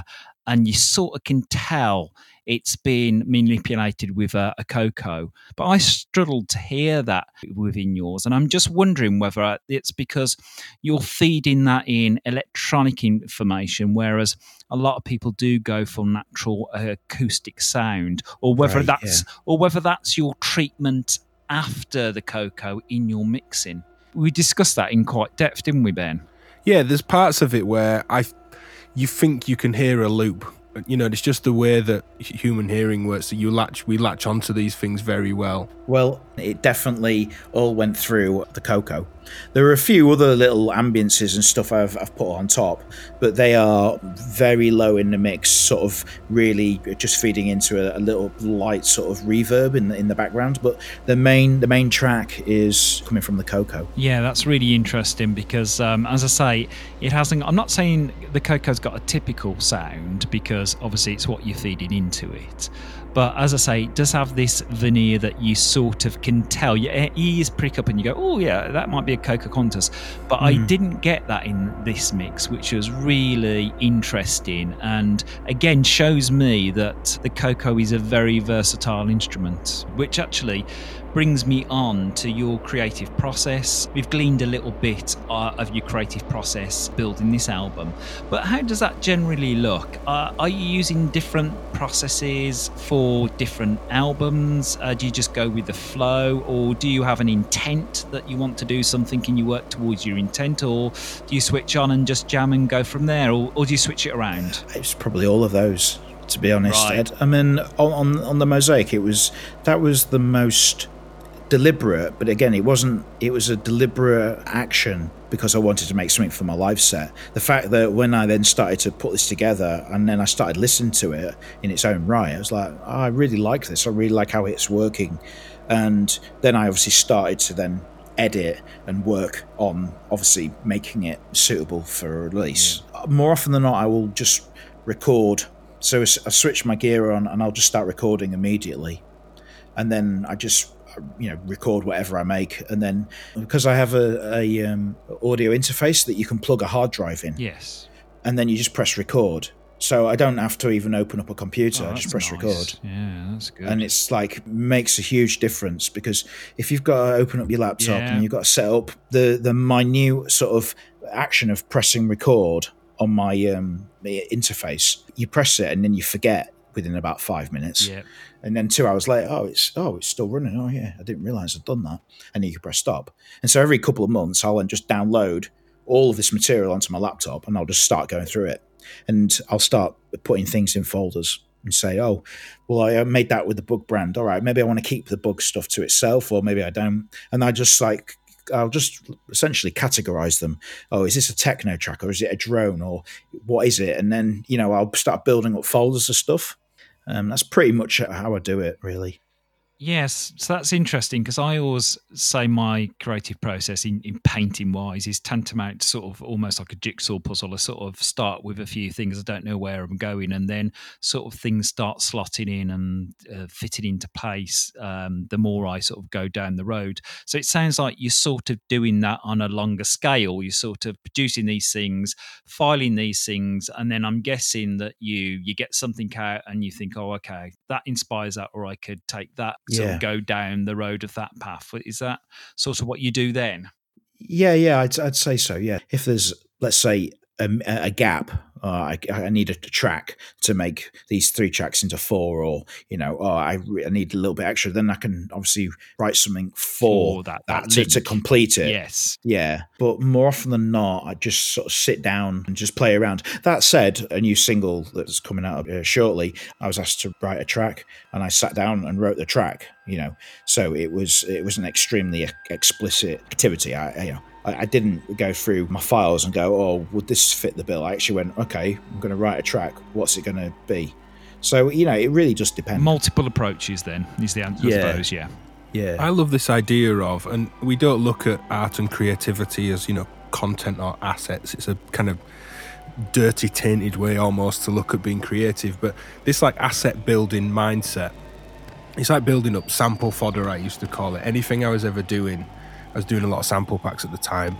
and you sort of can tell it's been manipulated with a, a cocoa. But I struggled to hear that within yours. And I'm just wondering whether it's because you're feeding that in electronic information, whereas a lot of people do go for natural uh, acoustic sound, or whether Right, that's yeah. or whether that's your treatment after the cocoa in your mixing. We discussed that in quite depth, didn't we, Ben? Yeah, there's parts of it where I, you think you can hear a loop. You know, it's just the way that human hearing works. That you latch, we latch onto these things very well. Well, it definitely all went through the cocoa. There are a few other little ambiences and stuff I've, I've put on top, but they are very low in the mix, sort of really just feeding into a, a little light sort of reverb in the, in the background. But the main the main track is coming from the cocoa. Yeah, that's really interesting because, um, as I say, it hasn't. I'm not saying the cocoa's got a typical sound because obviously it's what you're feeding into it. But as I say, it does have this veneer that you sort of can tell. Your ears prick up and you go, oh yeah, that might be a Coca Contas. But mm. I didn't get that in this mix, which was really interesting. And again, shows me that the cocoa is a very versatile instrument, which actually brings me on to your creative process. We've gleaned a little bit uh, of your creative process building this album, but how does that generally look? Uh, are you using different processes for different albums? Uh, do you just go with the flow, or do you have an intent that you want to do something and you work towards your intent, or do you switch on and just jam and go from there, or, or do you switch it around? It's probably all of those, to be honest, right. Ed. I mean, on, on on the Mosaic, it was that was the most deliberate, but again, it wasn't it was a deliberate action because I wanted to make something for my live set. The fact that when I then started to put this together and then I started listening to it in its own right, I was like, oh, I really like this, I really like how it's working. And then I obviously started to then edit and work on obviously making it suitable for a release. Yeah. More often than not, I will just record. So I switch my gear on and I'll just start recording immediately, and then I just you know record whatever I make. And then because I have a, a um, audio interface that you can plug a hard drive in, yes, and then you just press record, so I don't have to even open up a computer. oh, I just press nice. record. Yeah, that's good. And it's like makes a huge difference, because if you've got to open up your laptop yeah. and you've got to set up the the minute sort of action of pressing record on my um interface, you press it and then you forget within about five minutes. Yeah. And then two hours later, oh, it's oh, it's still running. Oh, yeah, I didn't realize I'd done that. And then you can press stop. And so every couple of months, I'll then just download all of this material onto my laptop, and I'll just start going through it. And I'll start putting things in folders and say, oh, well, I made that with the Bug brand. All right, maybe I want to keep the Bug stuff to itself, or maybe I don't. And I just like, I'll just essentially categorize them. Oh, is this a techno track, or is it a drone, or what is it? And then, you know, I'll start building up folders of stuff. Um, that's pretty much how I do it, really. Yes, so that's interesting, because I always say my creative process in, in painting wise is tantamount to sort of almost like a jigsaw puzzle. I sort of start with a few things, I don't know where I'm going, and then sort of things start slotting in and uh, fitting into place um, the more I sort of go down the road. So it sounds like you're sort of doing that on a longer scale. You're sort of producing these things, filing these things, and then I'm guessing that you you get something out and you think, oh, okay, that inspires that, or I could take that. Sort yeah. of go down the road of that path. Is that sort of what you do then? Yeah, yeah, I'd, I'd say so, yeah. If there's, let's say, a, a gap, uh, I, I need a track to make these three tracks into four, or, you know, oh, I, I need a little bit extra, then I can obviously write something for, for that, that, that to, to complete it. Yes. Yeah. But more often than not, I just sort of sit down and just play around. That said, a new single that's coming out uh, shortly, I was asked to write a track, and I sat down and wrote the track, you know. So it was it was an extremely explicit activity. I, you know, I didn't go through my files and go, oh, would this fit the bill? I actually went, okay, I'm going to write a track. What's it going to be? So, you know, it really just depends. Multiple approaches then is the answer, yeah. I suppose, yeah. Yeah. I love this idea of, and we don't look at art and creativity as, you know, content or assets. It's a kind of dirty, tainted way almost to look at being creative. But this like asset building mindset, it's like building up sample fodder, I used to call it. Anything I was ever doing, I was doing a lot of sample packs at the time,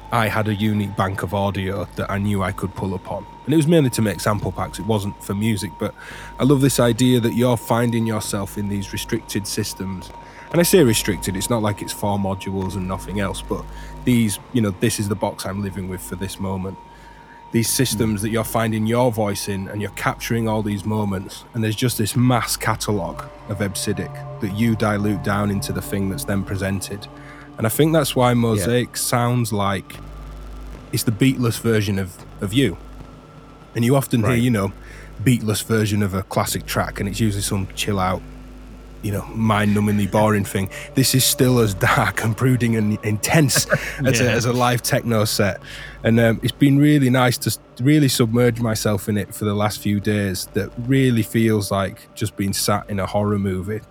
I had a unique bank of audio that I knew I could pull upon. And it was mainly to make sample packs, it wasn't for music, but I love this idea that you're finding yourself in these restricted systems. And I say restricted, it's not like it's four modules and nothing else, but these, you know, this is the box I'm living with for this moment. These systems that you're finding your voice in, and you're capturing all these moments, and there's just this mass catalogue of Ebsidic that you dilute down into the thing that's then presented. And I think that's why Mosaic yeah. sounds like it's the beatless version of, of you. And you often right. hear, you know, beatless version of a classic track, and it's usually some chill out, you know, mind-numbingly boring thing. This is still as dark and brooding and intense as, yeah. a, as a live techno set. And um, it's been really nice to really submerge myself in it for the last few days. That really feels like just being sat in a horror movie.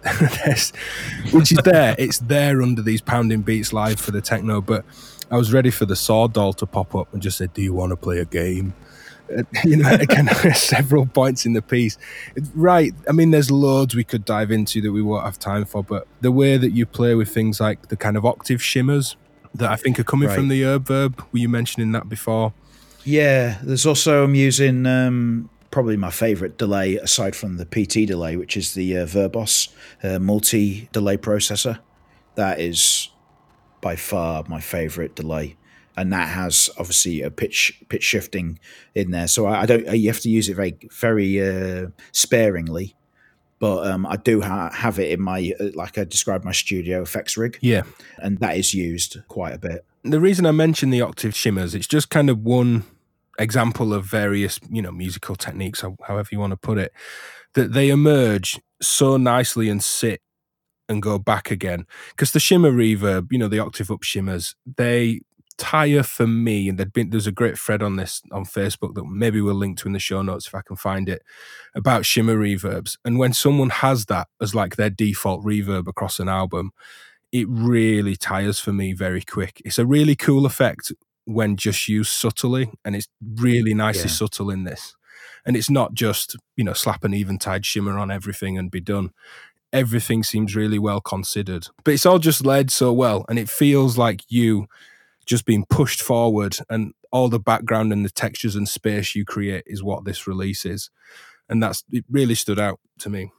Which is there. It's there under these pounding beats live for the techno. But I was ready for the Sword Doll to pop up and just say, do you want to play a game? You know, again, several points in the piece. Right. I mean, there's loads we could dive into that we won't have time for, but the way that you play with things like the kind of octave shimmers that I think are coming right. from the Herb Verb, were you mentioning that before? Yeah. There's also, I'm using um, probably my favorite delay aside from the P T delay, which is the uh, Verbos uh, multi-delay processor. That is by far my favorite delay. And that has obviously a pitch pitch shifting in there, so I, I don't. You have to use it very very uh, sparingly, but um, I do ha- have it in my uh, like I described my studio effects rig. Yeah, and that is used quite a bit. The reason I mention the octave shimmers, it's just kind of one example of various, you know, musical techniques, however you want to put it, that they emerge so nicely and sit and go back again. Because the shimmer reverb, you know, the octave up shimmers, they tire for me, and there'd been there's a great thread on this on Facebook that maybe we'll link to in the show notes if I can find it, about shimmer reverbs. And when someone has that as like their default reverb across an album, it really tires for me very quick. It's a really cool effect when just used subtly, and it's really nicely yeah. subtle in this. And it's not just, you know, slap an eventide shimmer on everything and be done. Everything seems really well considered, but it's all just led so well, and it feels like you just being pushed forward, and all the background and the textures and space you create is what this release is. And that's, it really stood out to me.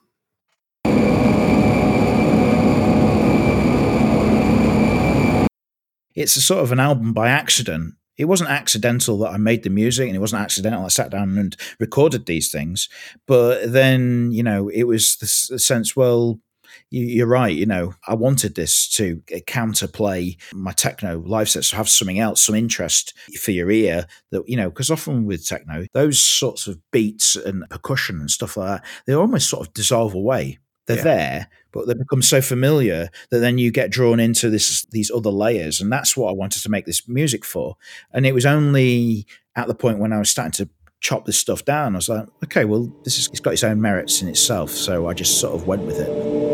It's a sort of an album by accident. It wasn't accidental that I made the music, and it wasn't accidental I sat down and recorded these things. But then, you know, it was the sense, well, you're right, you know, I wanted this to counterplay my techno live sets, to have something else, some interest for your ear that, you know, because often with techno, those sorts of beats and percussion and stuff like that, they almost sort of dissolve away. They're yeah. there, but they become so familiar that then you get drawn into this these other layers. And that's what I wanted to make this music for. And it was only at the point when I was starting to chop this stuff down, I was like, okay, well, this is, it's got its own merits in itself. So I just sort of went with it.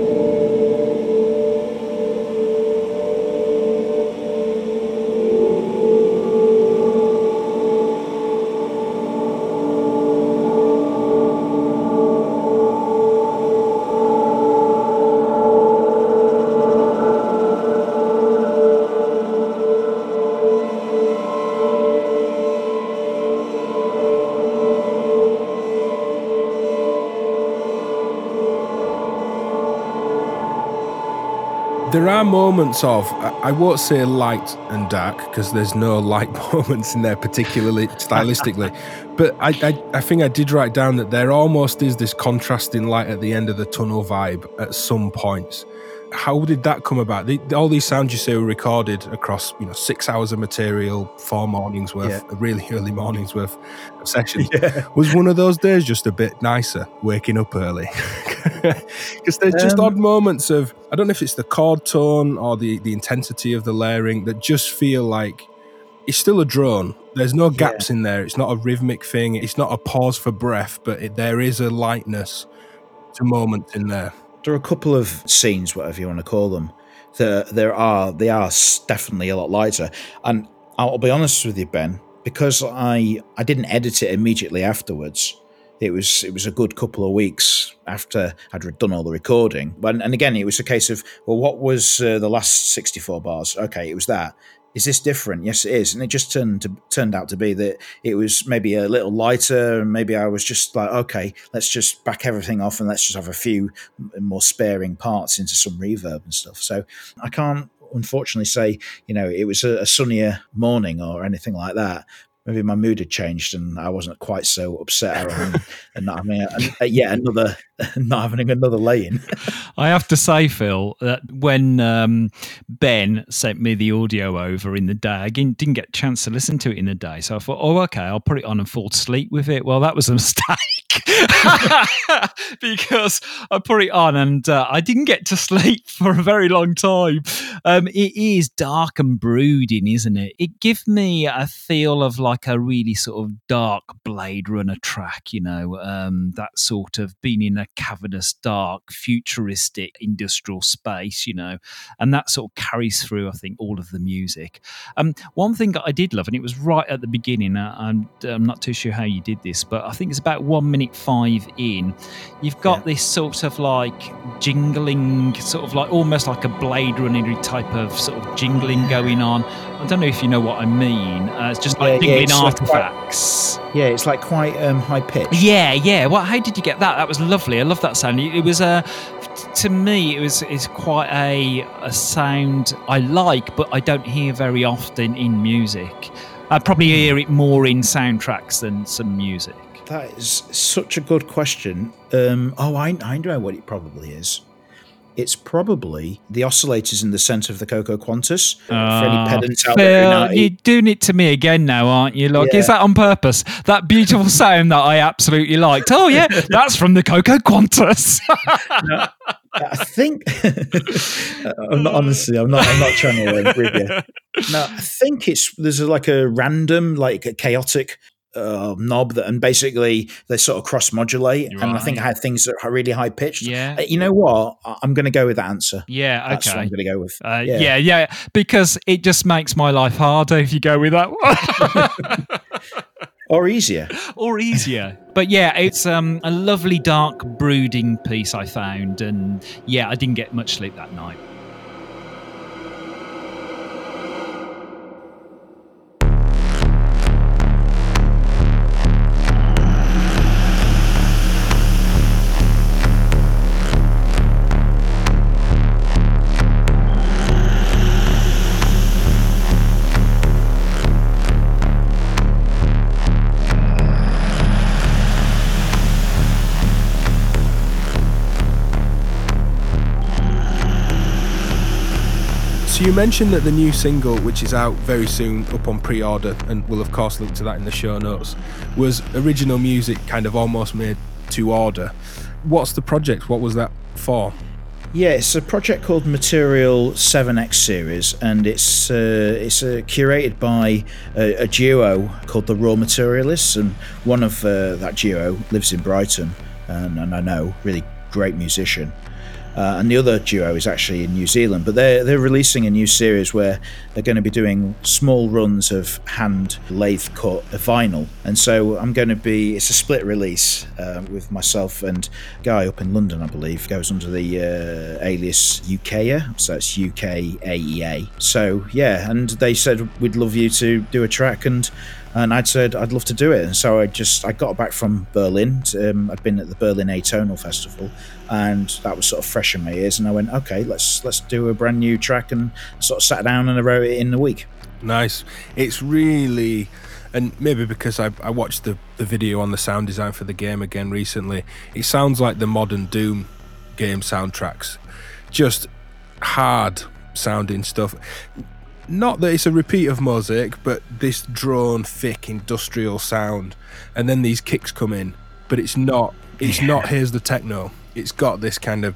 There are moments of, I won't say light and dark, because there's no light moments in there particularly stylistically, but I, I, I think I did write down that there almost is this contrasting light at the end of the tunnel vibe at some points. How did that come about? The, all these sounds you say were recorded across, you know, six hours of material, four mornings worth, yeah. a really early mornings worth of sessions. Yeah. Was one of those days just a bit nicer, waking up early? Because there's just um, odd moments of, I don't know if it's the chord tone or the, the intensity of the layering that just feel like it's still a drone. There's no gaps yeah. in there. It's not a rhythmic thing. It's not a pause for breath, but it, there is a lightness to moments in there. There are a couple of scenes, whatever you want to call them, that there are, they are definitely a lot lighter. And I'll be honest with you, Ben, because I I didn't edit it immediately afterwards. It was it was a good couple of weeks after I'd done all the recording. And, and again, it was a case of, well, what was uh, the last sixty-four bars? Okay, it was that. is this different? Yes, it is. And it just turned to, turned out to be that it was maybe a little lighter, and maybe I was just like, okay, let's just back everything off and let's just have a few more sparing parts into some reverb and stuff. So I can't unfortunately say, you know, it was a, a sunnier morning or anything like that. Maybe my mood had changed and I wasn't quite so upset and, and not having a, yet another, not having another lay-in. I have to say, Phil, that when um, Ben sent me the audio over in the day, I didn't, didn't get a chance to listen to it in the day. So I thought, oh, okay, I'll put it on and fall asleep with it. Well, that was a mistake because I put it on and uh, I didn't get to sleep for a very long time. Um, it is dark and brooding, isn't it? It gives me a feel of like a really sort of dark Blade Runner track, you know, um, that sort of being in a cavernous, dark, futuristic industrial space, you know, and that sort of carries through, I think, all of the music. Um, one thing that I did love, and it was right at the beginning, uh, I'm, I'm not too sure how you did this, but I think it's about one minute five in, you've got yeah. this sort of like jingling, sort of like almost like a Blade Runner type of sort of jingling going on. I don't know if you know what I mean. Uh, it's just like yeah, jingling yeah, artifacts. Like quite, yeah, it's like quite um, high pitched. Yeah, yeah. Well, how did you get that? That was lovely. I love that sound. It, it was a, uh, to me, it was it's quite a a sound I like, but I don't hear very often in music. I probably hear it more in soundtracks than some music. That is such a good question. Um, oh, I, I know what it probably is. It's probably the oscillators in the centre of the Coco Quantus. Oh, for any pedants out Phil, there, you're doing it to me again now, aren't you? Like, yeah. Is that on purpose? That beautiful sound that I absolutely liked. Oh yeah, that's from the Coco Quantus. no, I think. I'm not, honestly, I'm not. I'm not trying to uh, rib you. No, I think it's there's a, like a random, like a chaotic. Uh, knob that, and basically they sort of cross modulate, right. And I think I had things that are really high pitched. Yeah, uh, you know what? I'm going to go with that answer. Yeah, okay. That's what I'm going to go with. Uh, yeah. yeah, yeah, because it just makes my life harder if you go with that one. Or easier. Or easier. But yeah, it's um, a lovely dark brooding piece I found, and yeah, I didn't get much sleep that night. So you mentioned that the new single, which is out very soon, up on pre-order, and we'll of course link to that in the show notes, was original music kind of almost made to order. What's the project? What was that for? Yeah, it's a project called Material seven X Series, and it's uh, it's uh, curated by a, a duo called the Raw Materialists, and one of uh, that duo lives in Brighton, and, and I know, really great musician. Uh, and the other duo is actually in New Zealand, but they're they're releasing a new series where they're going to be doing small runs of hand lathe cut vinyl, and so I'm going to be it's a split release uh, with myself and a guy up in London, I believe, goes under the uh, alias U K A, so it's U K A E A. So yeah, and they said we'd love you to do a track, and. And I'd said I'd love to do it, and so I just I got back from Berlin. Um, I'd been at the Berlin Atonal Festival, and that was sort of fresh in my ears. And I went, okay, let's let's do a brand new track, and sort of sat down and I wrote it in a week. Nice. It's really, and maybe because I I watched the the video on the sound design for the game again recently. It sounds like the modern Doom game soundtracks, just hard sounding stuff. Not that it's a repeat of Mosaic, but this drawn, thick, industrial sound, and then these kicks come in. But it's not. It's yeah. not. Here's the techno. It's got this kind of,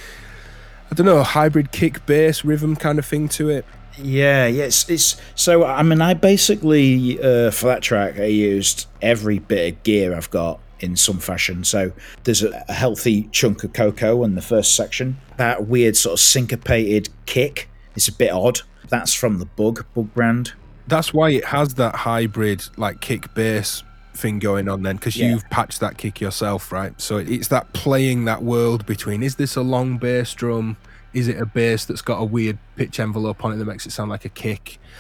I don't know, hybrid kick bass rhythm kind of thing to it. Yeah, yeah. It's, it's so. I mean, I basically uh, for that track, I used every bit of gear I've got in some fashion. So there's a, a healthy chunk of Coco in the first section. That weird sort of syncopated kick is a bit odd. That's from the Bug, Bug brand. That's why it has that hybrid, like, kick bass thing going on then, because yeah. you've patched that kick yourself, right? So it's that playing that world between, is this a long bass drum? Is it a bass that's got a weird pitch envelope on it that makes it sound like a kick?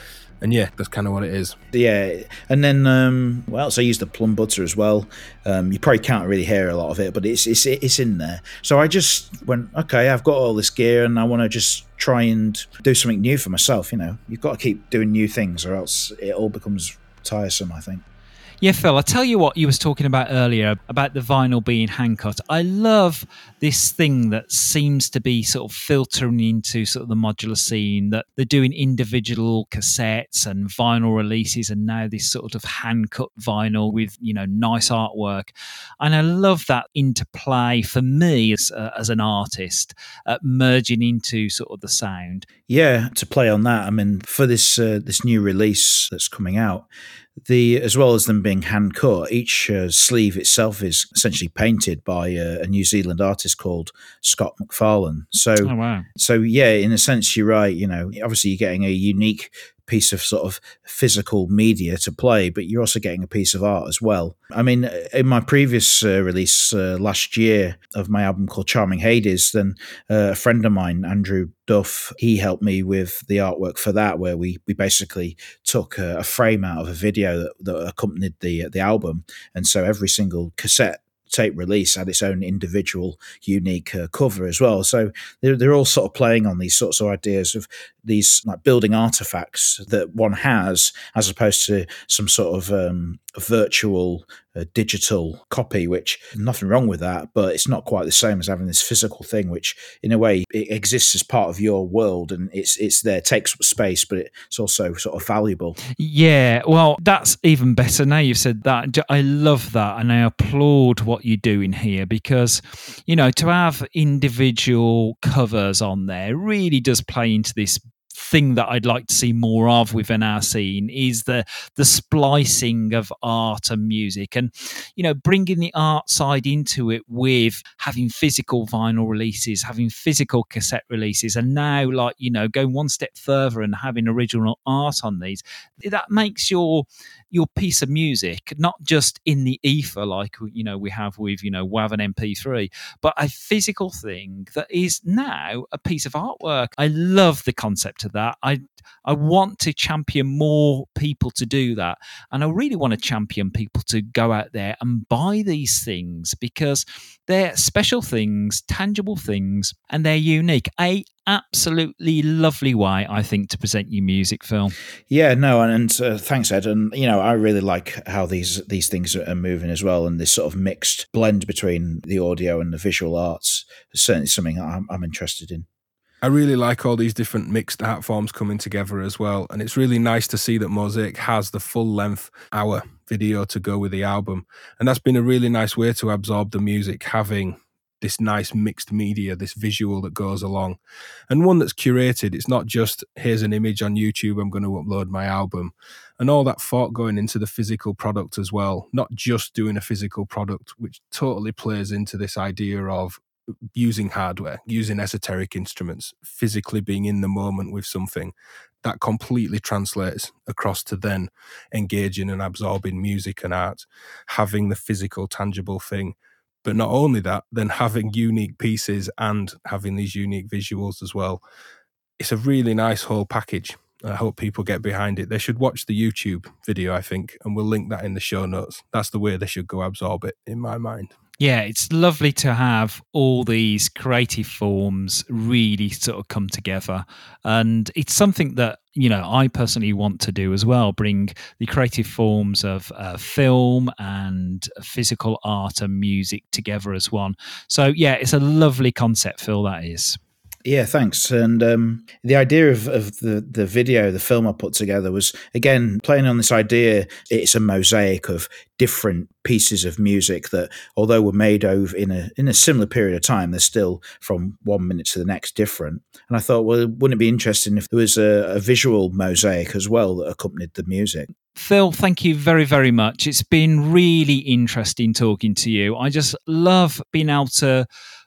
And yeah, that's kind of what it is. Yeah, and then um, well, so I used the plum butter as well. Um, you probably can't really hear a lot of it, but it's it's it's in there. So I just went, okay, I've got all this gear, and I want to just try and do something new for myself. You know, you've got to keep doing new things, or else it all becomes tiresome, I think. Yeah, Phil, I'll tell you what you was talking about earlier about the vinyl being hand cut. I love this thing that seems to be sort of filtering into sort of the modular scene, that they're doing individual cassettes and vinyl releases, and now this sort of hand cut vinyl with, you know, nice artwork. And I love that interplay for me as, uh, as an artist, uh, merging into sort of the sound. Yeah, to play on that, I mean, for this uh, this new release that's coming out, the as well as them being hand cut, each uh, sleeve itself is essentially painted by uh, a New Zealand artist called Scott McFarlane. So, Oh, wow. so yeah, in a sense, you're right. You know, obviously you're getting a unique piece of sort of physical media to play, but you're also getting a piece of art as well. I mean, in my previous uh, release uh, last year of my album called Charming Hades, then uh, a friend of mine, Andrew Duff, he helped me with the artwork for that, where we we basically took a, a frame out of a video that, that accompanied the the album, and so every single cassette tape release had its own individual unique uh, cover as well. So they're, they're all sort of playing on these sorts of ideas of these like building artifacts that one has, as opposed to some sort of um, virtual uh, digital copy, which nothing wrong with that, but it's not quite the same as having this physical thing, which in a way it exists as part of your world, and it's it's there, takes space, but it's also sort of valuable. Yeah, well, that's even better now you've said that. I love that, and I applaud what you're doing here, because, you know, to have individual covers on there really does play into this thing that I'd like to see more of within our scene, is the the splicing of art and music, and, you know, bringing the art side into it with having physical vinyl releases, having physical cassette releases, and now, like, you know, going one step further and having original art on these. That makes your your piece of music not just in the ether like, you know, we have with, you know, WAV and M P three, but a physical thing that is now a piece of artwork. I love the concept of that. I I want to champion more people to do that, and I really want to champion people to go out there and buy these things, because they're special things, tangible things, and they're unique. A absolutely lovely way, I think, to present your music, Phil. Yeah, no, and, and uh, thanks, Ed. And, you know, I really like how these these things are moving as well, and this sort of mixed blend between the audio and the visual arts is certainly something I'm, I'm interested in. I really like all these different mixed art forms coming together as well. And it's really nice to see that Mosaic has the full length hour video to go with the album. And that's been a really nice way to absorb the music, having this nice mixed media, this visual that goes along, and one that's curated. It's not just, here's an image on YouTube, I'm going to upload my album, and all that thought going into the physical product as well, not just doing a physical product, which totally plays into this idea of using hardware, using esoteric instruments, physically being in the moment with something. That completely translates across to then engaging and absorbing music and art, having the physical, tangible thing. But not only that, then having unique pieces and having these unique visuals as well. It's a really nice whole package. I hope people get behind it. They should watch the YouTube video, I think, and we'll link that in the show notes. That's the way they should go absorb it, in my mind. Yeah, it's lovely to have all these creative forms really sort of come together. And it's something that, you know, I personally want to do as well, bring the creative forms of uh, film and physical art and music together as one. So, yeah, it's a lovely concept, Phil, that is. Yeah, thanks. And um, the idea of, of the, the video, the film I put together was, again, playing on this idea, it's a mosaic of different pieces of music that, although were made over in a in a similar period of time, they're still from one minute to the next different. And I thought, well, wouldn't it be interesting if there was a, a visual mosaic as well that accompanied the music? Phil, thank you very, very much. It's been really interesting talking to you. I just love being able to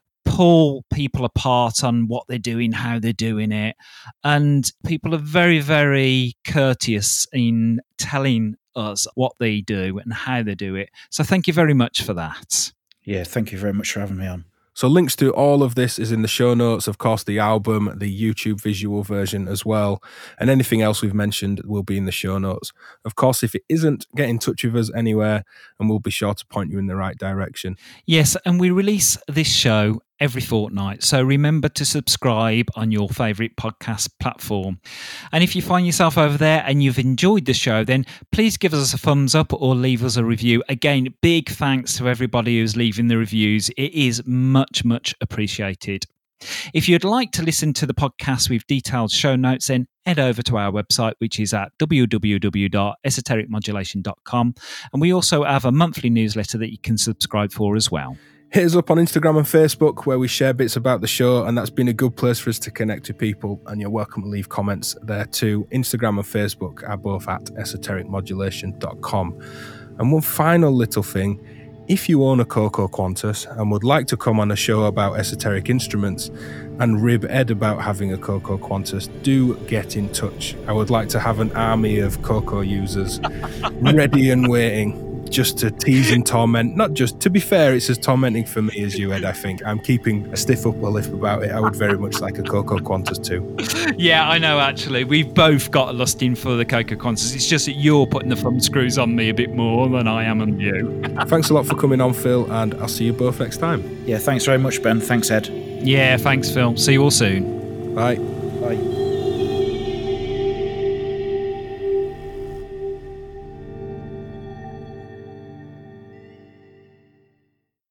pull people apart on what they're doing, how they're doing it. And people are very, very courteous in telling us what they do and how they do it. So thank you very much for that. Yeah, thank you very much for having me on. So links to all of this is in the show notes. Of course, the album, the YouTube visual version as well, and anything else we've mentioned will be in the show notes. Of course, if it isn't, get in touch with us anywhere and we'll be sure to point you in the right direction. Yes, and we release this show every fortnight, so remember to subscribe on your favourite podcast platform. And if you find yourself over there and you've enjoyed the show, then please give us a thumbs up or leave us a review. Again, big thanks to everybody who's leaving the reviews. It is much, much appreciated. If you'd like to listen to the podcast with detailed show notes, then head over to our website, which is at w w w dot esoteric modulation dot com. And we also have a monthly newsletter that you can subscribe for as well. Hit us up on Instagram and Facebook, where we share bits about the show, and that's been a good place for us to connect with people, and you're welcome to leave comments there too. Instagram and Facebook are both at esoteric modulation dot com. And one final little thing, if you own a Coco Qantas and would like to come on a show about esoteric instruments and rib Ed about having a Coco Qantas, do get in touch. I would like to have an army of Coco users ready and waiting, just to tease and torment. Not just, to be fair, it's as tormenting for me as you, Ed, I think. I'm keeping a stiff upper lip about it. I would very much like a Coco Qantas too. Yeah, I know, actually. We've both got a lusting for the Coco Qantas. It's just that you're putting the thumb screws on me a bit more than I am on you. Thanks a lot for coming on, Phil, and I'll see you both next time. Yeah, thanks very much, Ben. Thanks, Ed. Yeah, thanks, Phil. See you all soon. Bye. Bye.